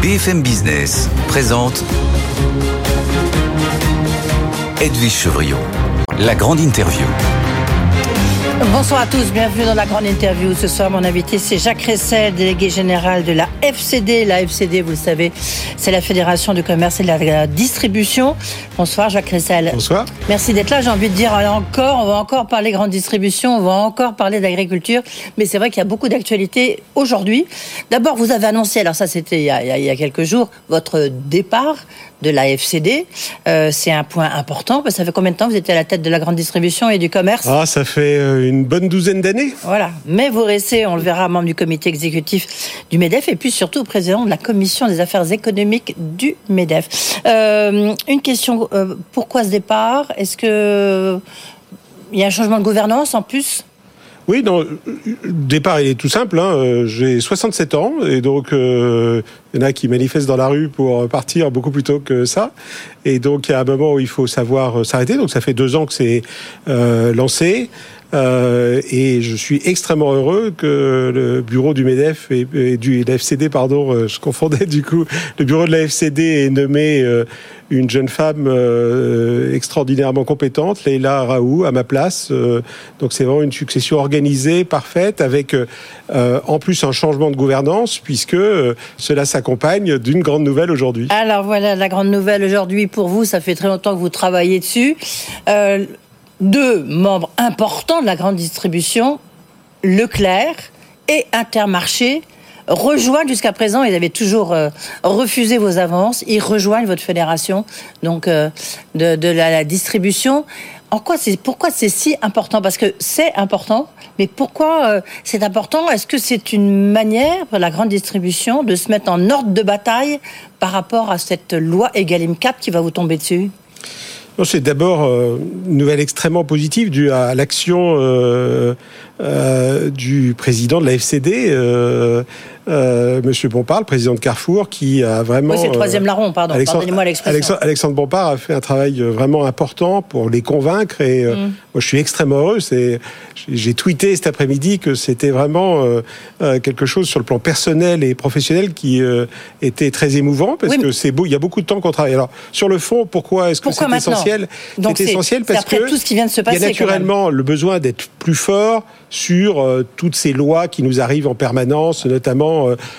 BFM Business présente Edwige Chevrillon, la grande interview. Bonsoir à tous, bienvenue dans la grande interview. Ce soir, mon invité, c'est Jacques Ressel, délégué général de la FCD. La FCD, vous le savez, c'est la Fédération du commerce et de la distribution. Bonsoir, Jacques Ressel. Bonsoir. Merci d'être là. J'ai envie de dire, on va encore parler grande distribution, on va encore parler d'agriculture. Mais c'est vrai qu'il y a beaucoup d'actualités aujourd'hui. D'abord, vous avez annoncé, alors ça c'était il y a quelques jours, votre départ de la FCD. C'est un point important, parce que ça fait combien de temps que vous étiez à la tête de la grande distribution et du commerce ? Ça fait une bonne douzaine d'années. Voilà. Mais vous restez, on le verra, membre du comité exécutif du MEDEF et puis surtout président de la commission des affaires économiques du MEDEF. Une question, pourquoi ce départ ? Est-ce que il y a un changement de gouvernance en plus ? Oui, non, le départ, il est tout simple. J'ai 67 ans et donc il y en a qui manifestent dans la rue pour partir beaucoup plus tôt que ça. Et donc il y a un moment où il faut savoir s'arrêter. Donc ça fait 2 ans que c'est lancé. Et je suis extrêmement heureux que le bureau du MEDEF et de la FCD, je confondais du coup, le bureau de la FCD ait nommé une jeune femme extraordinairement compétente, Leïla Raoult, à ma place. Donc c'est vraiment une succession organisée, parfaite, avec en plus un changement de gouvernance, puisque cela s'accompagne d'une grande nouvelle aujourd'hui. Alors voilà, la grande nouvelle aujourd'hui pour vous, ça fait très longtemps que vous travaillez dessus. 2 membres importants de la grande distribution, Leclerc et Intermarché, rejoignent jusqu'à présent, ils avaient toujours refusé vos avances, ils rejoignent votre fédération donc de la distribution. Pourquoi c'est si important ? Parce que c'est important, mais pourquoi c'est important ? Est-ce que c'est une manière pour la grande distribution de se mettre en ordre de bataille par rapport à cette loi Egalim 4 qui va vous tomber dessus ? Non, c'est d'abord une nouvelle extrêmement positive due à l'action du président de la FCD, Monsieur Bompard, le président de Carrefour, qui a vraiment... Oui, c'est le 3e larron, pardonnez-moi l'expression. Alexandre Bompard a fait un travail vraiment important pour les convaincre et moi je suis extrêmement heureux. J'ai tweeté cet après-midi que c'était vraiment quelque chose sur le plan personnel et professionnel qui était très émouvant parce que c'est beau, il y a beaucoup de temps qu'on travaille. Alors sur le fond, pourquoi est-ce que c'est essentiel ? Donc c'est essentiel parce que tout ce qui vient de se passer, il y a naturellement le besoin d'être plus fort sur toutes ces lois qui nous arrivent en permanence, notamment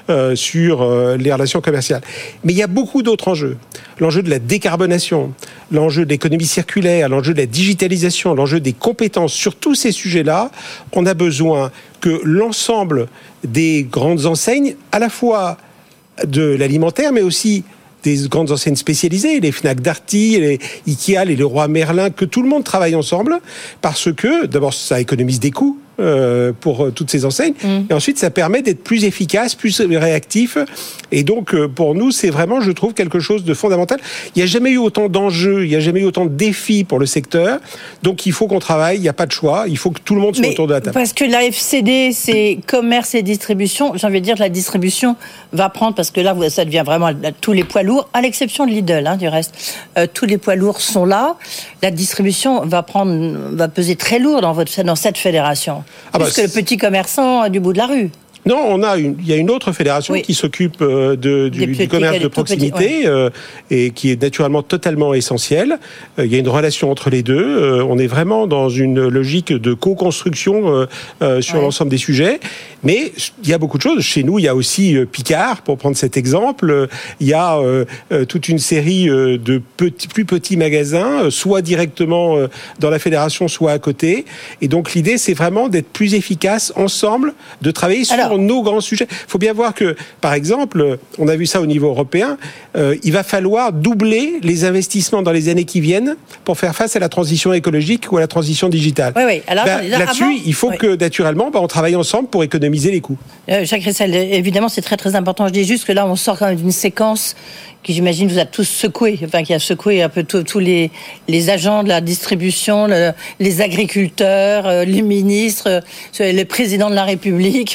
sur les relations commerciales. Mais il y a beaucoup d'autres enjeux. L'enjeu de la décarbonation, l'enjeu de l'économie circulaire, l'enjeu de la digitalisation, l'enjeu des compétences. Sur tous ces sujets-là, on a besoin que l'ensemble des grandes enseignes, à la fois de l'alimentaire, mais aussi des grandes enseignes spécialisées, les Fnac Darty, les Ikea, les Leroy Merlin, que tout le monde travaille ensemble, parce que, d'abord, ça économise des coûts pour toutes ces enseignes, et ensuite, ça permet d'être plus efficace, plus réactif, et donc, pour nous, c'est vraiment, je trouve, quelque chose de fondamental. Il n'y a jamais eu autant d'enjeux, il n'y a jamais eu autant de défis pour le secteur, donc il faut qu'on travaille, il n'y a pas de choix, il faut que tout le monde soit autour de la table. Parce que la FCD, c'est commerce et distribution, j'ai envie de dire que la distribution va prendre, parce que là, ça devient vraiment tous les poids lourds, à l'exception de Lidl, du reste. Tous les poids lourds sont là. La distribution va peser très lourd dans cette fédération. Plus que le petit commerçant du bout de la rue. Non, il y a une autre fédération qui s'occupe du commerce de proximité et qui est naturellement totalement essentielle. Il y a une relation entre les deux. On est vraiment dans une logique de co-construction sur l'ensemble des sujets. Mais il y a beaucoup de choses. Chez nous, il y a aussi Picard, pour prendre cet exemple. Il y a toute une série de plus petits magasins, soit directement dans la fédération, soit à côté. Et donc l'idée, c'est vraiment d'être plus efficace ensemble, de travailler sur nos grands sujets. Il faut bien voir que, par exemple, on a vu ça au niveau européen, il va falloir doubler les investissements dans les années qui viennent pour faire face à la transition écologique ou à la transition digitale. Oui. Alors, là-dessus, il faut que, naturellement, on travaille ensemble pour économiser les coûts. Jacques Ressel, évidemment, c'est très très important. Je dis juste que là, on sort quand même d'une séquence qui, j'imagine, vous a tous secoué, qui a secoué un peu tous les agents de la distribution, les agriculteurs, les ministres, le président de la République, parce qu'avec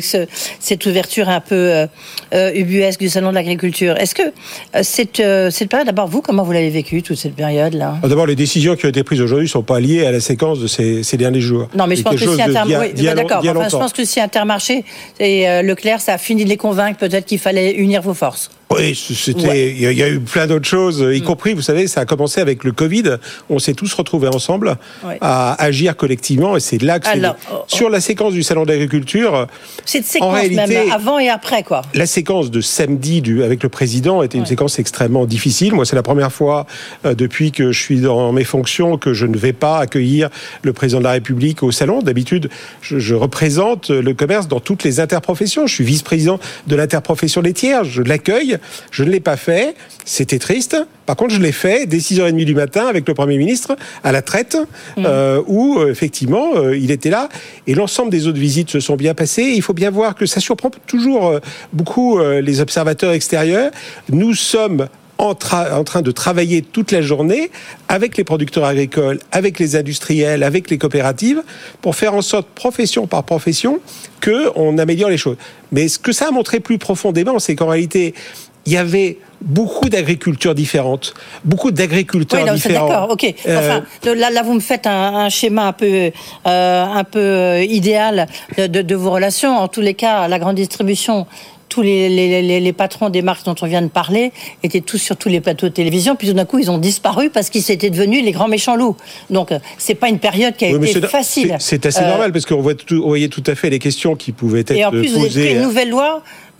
cette ouverture un peu ubuesque du salon de l'agriculture. Est-ce que cette période, d'abord vous, comment vous l'avez vécue, toute cette période-là ? D'abord, les décisions qui ont été prises aujourd'hui ne sont pas liées à la séquence de ces derniers jours. Non, mais je pense que si je pense que si Intermarché et Leclerc, ça a fini de les convaincre, peut-être qu'il fallait unir vos forces. Oui, il y a eu plein d'autres choses, y compris, vous savez, ça a commencé avec le Covid. On s'est tous retrouvés ensemble à agir collectivement, et c'est là que sur la séquence du salon d'agriculture. Cette séquence, en réalité, même avant et après, quoi. La séquence de samedi avec le président était une séquence extrêmement difficile. Moi, c'est la première fois depuis que je suis dans mes fonctions que je ne vais pas accueillir le président de la République au salon. D'habitude, je représente le commerce dans toutes les interprofessions. Je suis vice-président de l'interprofession laitière. Je l'accueille. Je ne l'ai pas fait, c'était triste. Par contre, je l'ai fait dès 6h30 du matin avec le Premier ministre à la traite, où effectivement, il était là. Et l'ensemble des autres visites se sont bien passées. Il faut bien voir que ça surprend toujours beaucoup les observateurs extérieurs. Nous sommes en train de travailler toute la journée avec les producteurs agricoles, avec les industriels, avec les coopératives, pour faire en sorte, profession par profession, qu'on améliore les choses. Mais ce que ça a montré plus profondément, c'est qu'en réalité, il y avait beaucoup d'agricultures différentes, beaucoup d'agriculteurs différents. D'accord, ok. Enfin, là, vous me faites un schéma un peu idéal de vos relations. En tous les cas, la grande distribution, tous les patrons des marques dont on vient de parler étaient tous sur tous les plateaux de télévision, puis tout d'un coup ils ont disparu parce qu'ils étaient devenus les grands méchants loups. Donc c'est pas une période qui a été facile. C'est assez normal parce qu'on voyait tout à fait les questions qui pouvaient être posées. Et en plus vous avez pris une nouvelle loi.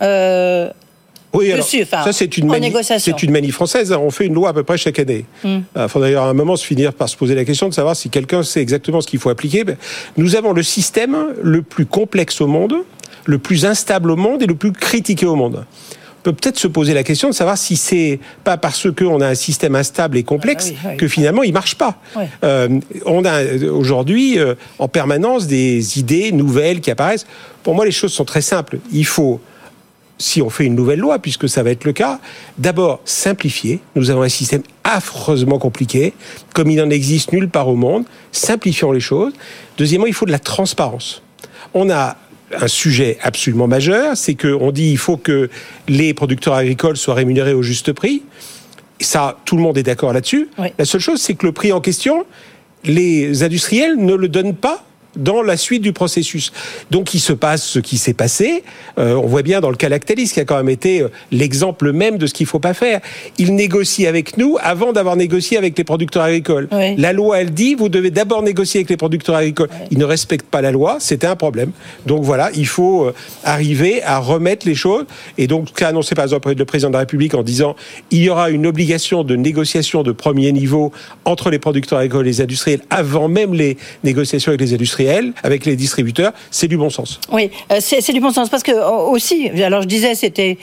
Oui, alors, ça c'est une manie française. On fait une loi à peu près chaque année. Il faut d'ailleurs à un moment se finir par se poser la question de savoir si quelqu'un sait exactement ce qu'il faut appliquer. Nous avons le système le plus complexe au monde, le plus instable au monde et le plus critiqué au monde. On peut peut-être se poser la question de savoir si c'est pas parce qu'on a un système instable et complexe que finalement il marche pas. On a aujourd'hui en permanence des idées nouvelles qui apparaissent. Pour moi, les choses sont très simples. Il faut, si on fait une nouvelle loi, puisque ça va être le cas, d'abord simplifier. Nous avons un système affreusement compliqué, comme il n'en existe nulle part au monde. Simplifions les choses. Deuxièmement, il faut de la transparence. On a un sujet absolument majeur, c'est qu'on dit qu'il faut que les producteurs agricoles soient rémunérés au juste prix. Ça, tout le monde est d'accord là-dessus. Oui. La seule chose, c'est que le prix en question, les industriels ne le donnent pas dans la suite du processus. Donc il se passe ce qui s'est passé. On voit bien dans le cas Lactalis, qui a quand même été l'exemple même de ce qu'il ne faut pas faire. Ils négocient avec nous avant d'avoir négocié avec les producteurs agricoles. Oui. La loi, elle dit, vous devez d'abord négocier avec les producteurs agricoles. Oui. Ils ne respectent pas la loi, c'était un problème. Donc voilà, il faut arriver à remettre les choses. Et donc, ce qu'a annoncé par exemple le président de la République en disant il y aura une obligation de négociation de premier niveau entre les producteurs agricoles et les industriels avant même les négociations avec les industriels, avec les distributeurs, c'est du bon sens. Oui, c'est du bon sens parce que aussi, alors je disais, c'était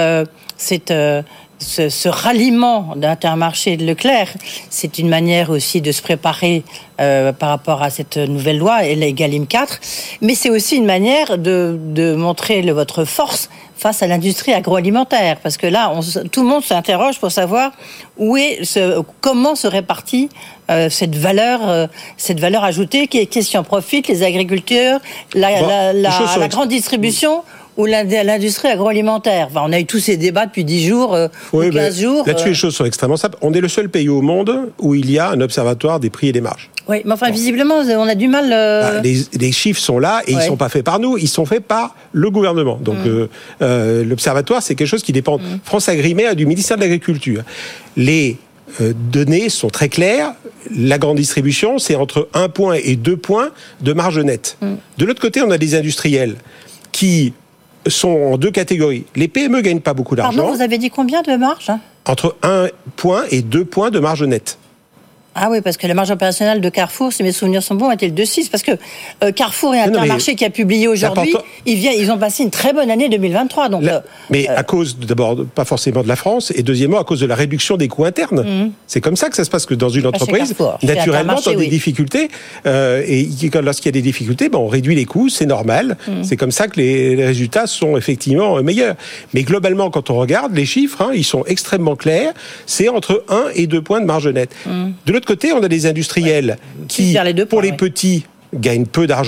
ce ralliement d'Intermarché et de Leclerc, c'est une manière aussi de se préparer par rapport à cette nouvelle loi et l'Egalim 4, mais c'est aussi une manière de montrer votre force face à l'industrie agroalimentaire, parce que là, tout le monde s'interroge pour savoir comment se répartit cette valeur ajoutée qui en profitent les agriculteurs, la grande distribution ou l'industrie agroalimentaire. Enfin, on a eu tous ces débats depuis 10 jours ou 15 jours. Là-dessus, les choses sont extrêmement simples. On est le seul pays au monde où il y a un observatoire des prix et des marges. Oui, mais enfin, visiblement, on a du mal... Les chiffres sont là et ils ne sont pas faits par nous, ils sont faits par le gouvernement. Donc, l'observatoire, c'est quelque chose qui dépend. France Agrimet du ministère de l'Agriculture. Les données sont très claires. La grande distribution, c'est entre 1 point et 2 points de marge nette. De l'autre côté, on a des industriels qui sont en 2 catégories. Les PME gagnent pas beaucoup d'argent. Pardon, vous avez dit combien de marge ? Entre 1 point et 2 points de marge nette. Ah oui, parce que la marge opérationnelle de Carrefour, si mes souvenirs sont bons, était le 2,6. Parce que Carrefour et Intermarché qui a publié aujourd'hui, ils ont passé une très bonne année 2023. Donc, mais à cause, d'abord, pas forcément de la France, et deuxièmement, à cause de la réduction des coûts internes. C'est comme ça que ça se passe, que dans une entreprise, naturellement, dans des difficultés, et lorsqu'il y a des difficultés, on réduit les coûts, c'est normal. C'est comme ça que les résultats sont effectivement meilleurs. Mais globalement, quand on regarde les chiffres, ils sont extrêmement clairs. C'est entre 1 et 2 points de marge nette. De l'autre côté, on a des industriels qui, pour les petits, gagnent peu d'argent.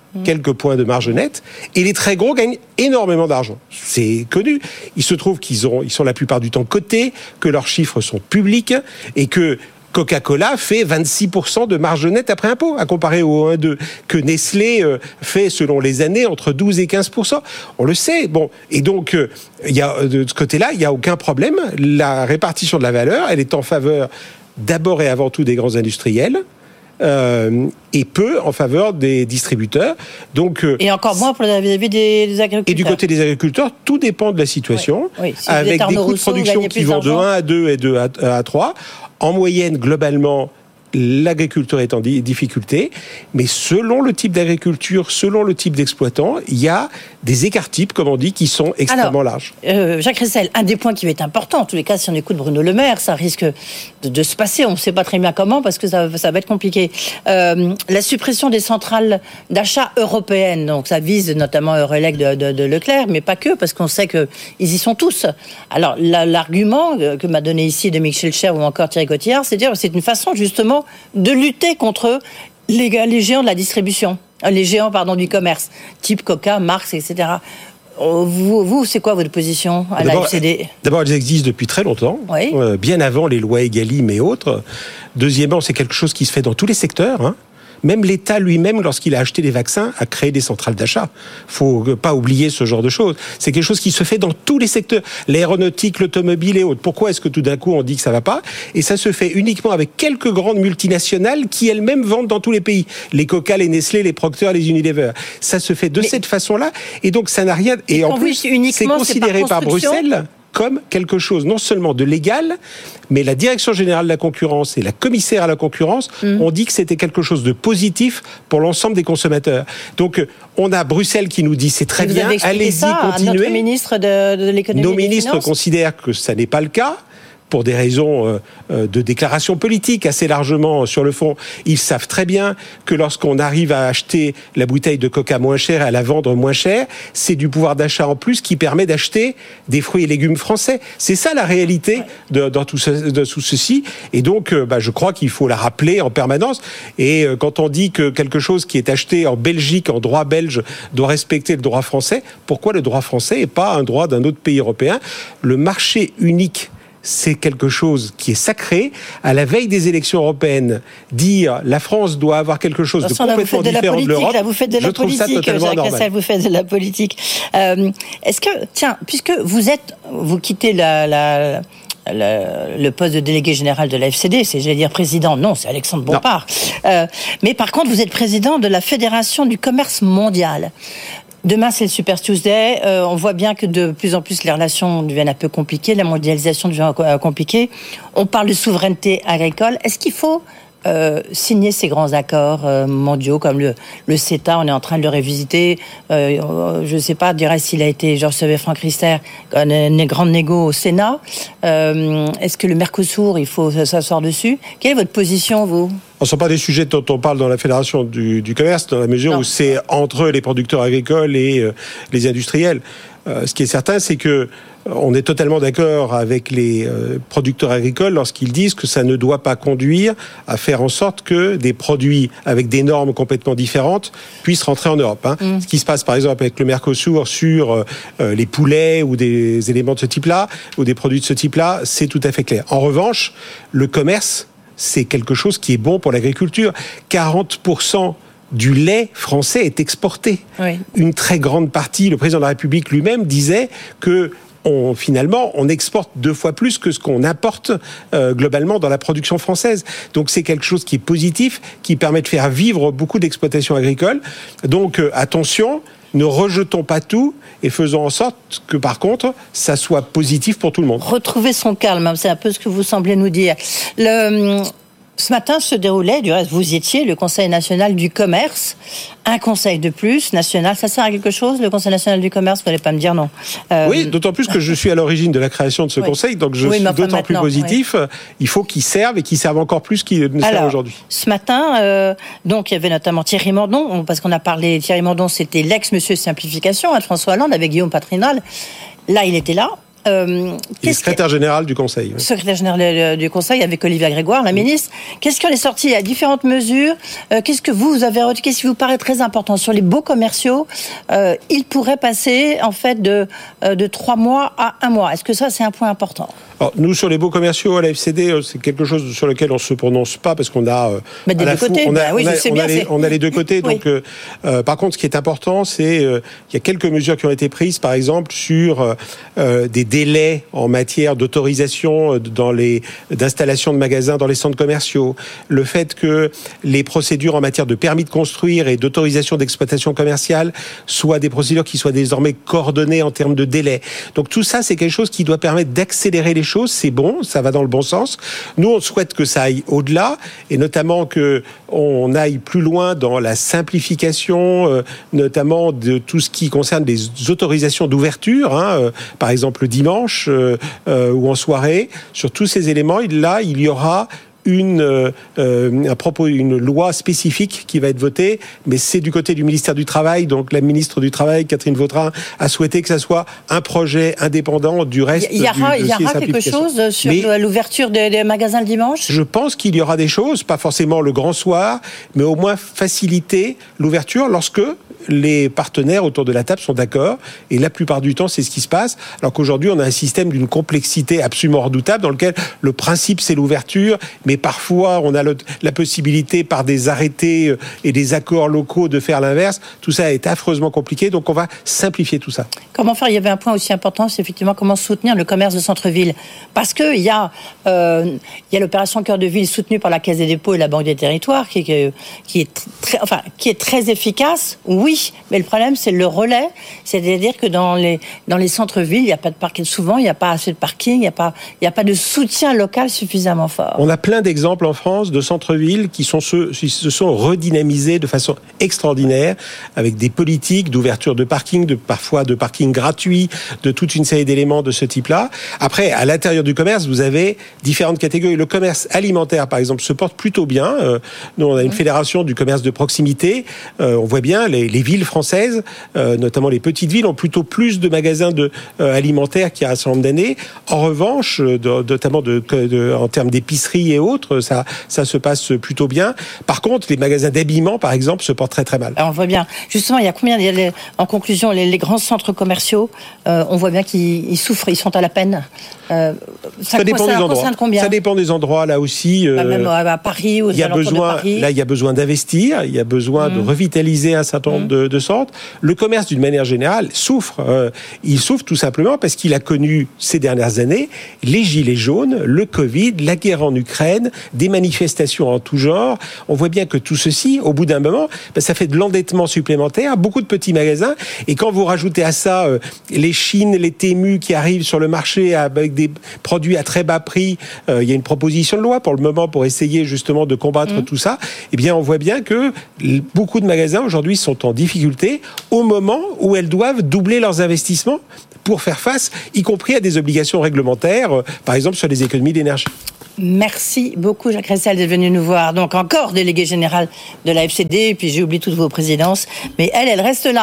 quelques points de marge nette, et les très gros gagnent énormément d'argent. C'est connu. Il se trouve ils sont la plupart du temps cotés, que leurs chiffres sont publics, et que Coca-Cola fait 26% de marge nette après impôt, à comparer au 1,2, que Nestlé fait, selon les années, entre 12 et 15%. On le sait. Bon. Et donc, de ce côté-là, il n'y a aucun problème. La répartition de la valeur, elle est en faveur d'abord et avant tout des grands industriels, et peu en faveur des distributeurs. Donc, et encore moins pour vis-à-vis des agriculteurs. Et du côté des agriculteurs, tout dépend de la situation, oui. Si avec des coûts de production qui vont de 1 à 2 et de 1 à 3. En moyenne, globalement, l'agriculture est en difficulté, mais selon le type d'agriculture, selon le type d'exploitant, il y a des écarts types, comme on dit, qui sont extrêmement larges. Jacques Ressel, un des points qui va être important, en tous les cas, si on écoute Bruno Le Maire, ça risque de se passer, on ne sait pas très bien comment, parce que ça va être compliqué. La suppression des centrales d'achat européennes, donc ça vise notamment Eurelec de Leclerc, mais pas que, parce qu'on sait qu'ils y sont tous. Alors, l'argument que m'a donné ici Dominique Schelcher ou encore Thierry Cotillard, c'est de dire que c'est une façon, justement, de lutter contre les géants de la distribution, les géants du commerce, type Coca, Marx, etc. Vous, c'est quoi votre position à la FCD ? D'abord, elles existent depuis très longtemps, oui. Bien avant les lois Egalim et autres. Deuxièmement, c'est quelque chose qui se fait dans tous les secteurs, hein. Même l'État lui-même, lorsqu'il a acheté les vaccins, a créé des centrales d'achat. Faut pas oublier ce genre de choses. C'est quelque chose qui se fait dans tous les secteurs. L'aéronautique, l'automobile et autres. Pourquoi est-ce que tout d'un coup on dit que ça va pas ? Et ça se fait uniquement avec quelques grandes multinationales qui elles-mêmes vendent dans tous les pays. Les Coca, les Nestlé, les Procter, les Unilever. Ça se fait de cette façon-là. Et donc ça n'a rien... Et en plus, c'est considéré par Bruxelles comme quelque chose non seulement de légal, mais la Direction générale de la concurrence et la commissaire à la concurrence ont dit que c'était quelque chose de positif pour l'ensemble des consommateurs. Donc, on a Bruxelles qui nous dit c'est très bien, allez-y, continuez. Notre ministre de l'économie Nos ministres considèrent que ça n'est pas le cas, pour des raisons de déclaration politique assez largement sur le fond. Ils savent très bien que lorsqu'on arrive à acheter la bouteille de Coca moins chère et à la vendre moins chère, c'est du pouvoir d'achat en plus qui permet d'acheter des fruits et légumes français. C'est ça la réalité de tout ceci. Et donc, je crois qu'il faut la rappeler en permanence. Et quand on dit que quelque chose qui est acheté en Belgique, en droit belge, doit respecter le droit français, pourquoi le droit français et pas un droit d'un autre pays européen ? Le marché unique, c'est quelque chose qui est sacré. À la veille des élections européennes, dire la France doit avoir quelque chose de complètement différent de l'Europe, je trouve ça totalement normal. Vous faites de la politique. Est-ce que, puisque vous quittez le poste de délégué général de la FCD, j'allais dire président, non, c'est Alexandre Bompard. Mais par contre, vous êtes président de la Fédération du commerce mondial. Demain, c'est le Super Tuesday. On voit bien que de plus en plus, les relations deviennent un peu compliquées. La mondialisation devient compliquée. On parle de souveraineté agricole. Est-ce qu'il faut signer ces grands accords mondiaux comme le CETA? On est en train de le révisiter. Je ne sais pas, s'il a été, je recevais Franck Riester, une grande négo au Sénat. Est-ce que le Mercosur, il faut s'asseoir dessus? Quelle est votre position, vous? Ce ne sont pas des sujets dont on parle dans la Fédération du commerce, dans la mesure où c'est entre les producteurs agricoles et les industriels. Ce qui est certain, c'est que on est totalement d'accord avec les producteurs agricoles lorsqu'ils disent que ça ne doit pas conduire à faire en sorte que des produits avec des normes complètement différentes puissent rentrer en Europe. Ce qui se passe par exemple avec le Mercosur sur les poulets ou des éléments de ce type-là, ou des produits de ce type-là, c'est tout à fait clair. En revanche, le commerce, c'est quelque chose qui est bon pour l'agriculture. 40% du lait français est exporté. Oui. Une très grande partie, le président de la République lui-même disait que finalement, on exporte 2 fois plus que ce qu'on importe globalement dans la production française. Donc c'est quelque chose qui est positif, qui permet de faire vivre beaucoup d'exploitations agricoles. Donc attention, ne rejetons pas tout et faisons en sorte que, par contre, ça soit positif pour tout le monde. Retrouver son calme, c'est un peu ce que vous semblez nous dire. Ce matin se déroulait, du reste vous y étiez, le Conseil national du commerce. Un conseil de plus, national, ça sert à quelque chose, le Conseil national du commerce? Vous n'allez pas me dire non. Oui, d'autant plus que je suis à l'origine de la création de ce conseil, donc je suis d'autant plus positif. Oui. Il faut qu'il serve et qu'il serve encore plus qu'il ne sert aujourd'hui. Ce matin, donc il y avait notamment Thierry Mandon, parce qu'on a parlé, Thierry Mandon, c'était l'ex-monsieur Simplification, François Hollande, avec Guillaume Patrinal. Là, il était là. Il est secrétaire général du Conseil. Oui. Secrétaire général du Conseil avec Olivia Grégoire, la ministre. Qu'est-ce qui en est sorti? Il y a différentes mesures. Qu'est-ce que vous avez retenu? Qu'est-ce qui vous paraît très important? Sur les baux commerciaux, ils pourraient passer en fait de 3 mois à 1 mois. Est-ce que ça, c'est un point important? Alors, nous, sur les baux commerciaux à la FCD, c'est quelque chose sur lequel on ne se prononce pas parce qu'on a... Mais des deux côtés. On a les deux côtés. Oui. Donc, par contre, ce qui est important, c'est il y a quelques mesures qui ont été prises, par exemple, sur des délais en matière d'autorisation d'installation de magasins dans les centres commerciaux. Le fait que les procédures en matière de permis de construire et d'autorisation d'exploitation commerciale soient des procédures qui soient désormais coordonnées en termes de délai. Donc, tout ça, c'est quelque chose qui doit permettre d'accélérer les choses, c'est bon, ça va dans le bon sens. Nous, on souhaite que ça aille au-delà, et notamment qu'on aille plus loin dans la simplification, notamment de tout ce qui concerne les autorisations d'ouverture, par exemple le dimanche ou en soirée. Sur tous ces éléments, là, il y aura une loi spécifique qui va être votée, mais c'est du côté du ministère du Travail, donc la ministre du Travail, Catherine Vautrin, a souhaité que ça soit un projet indépendant du reste du dossier simplification. Il y aura quelque chose sur l'ouverture des magasins le dimanche? Je pense qu'il y aura des choses, pas forcément le grand soir, mais au moins faciliter l'ouverture lorsque les partenaires autour de la table sont d'accord, et la plupart du temps, c'est ce qui se passe, alors qu'aujourd'hui, on a un système d'une complexité absolument redoutable, dans lequel le principe, c'est l'ouverture, mais parfois, on a la possibilité, par des arrêtés et des accords locaux, de faire l'inverse. Tout ça est affreusement compliqué, donc on va simplifier tout ça. Comment faire? Il y avait un point aussi important, c'est effectivement comment soutenir le commerce de centre-ville. Parce qu'il y a l'opération Cœur de Ville soutenue par la Caisse des dépôts et la Banque des territoires, qui est très efficace, oui, mais le problème, c'est le relais. C'est-à-dire que dans les centres-villes, il n'y a pas de parking. Souvent, il n'y a pas assez de parking, il n'y a pas de soutien local suffisamment fort. On a plein d'exemples en France de centres-villes qui se sont redynamisés de façon extraordinaire, avec des politiques d'ouverture de parking, parfois de parking gratuit, de toute une série d'éléments de ce type-là. Après, à l'intérieur du commerce, vous avez différentes catégories. Le commerce alimentaire, par exemple, se porte plutôt bien. Nous, on a une fédération du commerce de proximité. On voit bien les villes françaises, notamment les petites villes, ont plutôt plus de magasins alimentaires qu'il y a un certain nombre d'années. En revanche, notamment en termes d'épicerie et autres, ça se passe plutôt bien. Par contre, les magasins d'habillement, par exemple, se portent très très mal. Alors, on voit bien. Justement, il y a combien, en conclusion, les grands centres commerciaux, on voit bien qu'ils souffrent, ils sont à la peine. Ça dépend des endroits. Combien? Ça dépend des endroits, là aussi. Même à Paris, aux alentours de Paris. Là, il y a besoin d'investir, il y a besoin de revitaliser un certain nombre de centres. Le commerce, d'une manière générale, souffre. Il souffre tout simplement parce qu'il a connu ces dernières années les gilets jaunes, le Covid, la guerre en Ukraine, des manifestations en tout genre. On voit bien que tout ceci, au bout d'un moment, ça fait de l'endettement supplémentaire, beaucoup de petits magasins. Et quand vous rajoutez à ça les Chines, les Temu qui arrivent sur le marché avec des produits à très bas prix, il y a une proposition de loi pour le moment pour essayer justement de combattre tout ça. Eh bien, on voit bien que beaucoup de magasins aujourd'hui sont en difficulté au moment où elles doivent doubler leurs investissements pour faire face, y compris à des obligations réglementaires, par exemple sur les économies d'énergie. Merci beaucoup, Jacques Ressel, d'être venu nous voir. Donc, encore délégué général de la FCD, et puis j'ai oublié toutes vos présidences, mais elle reste là.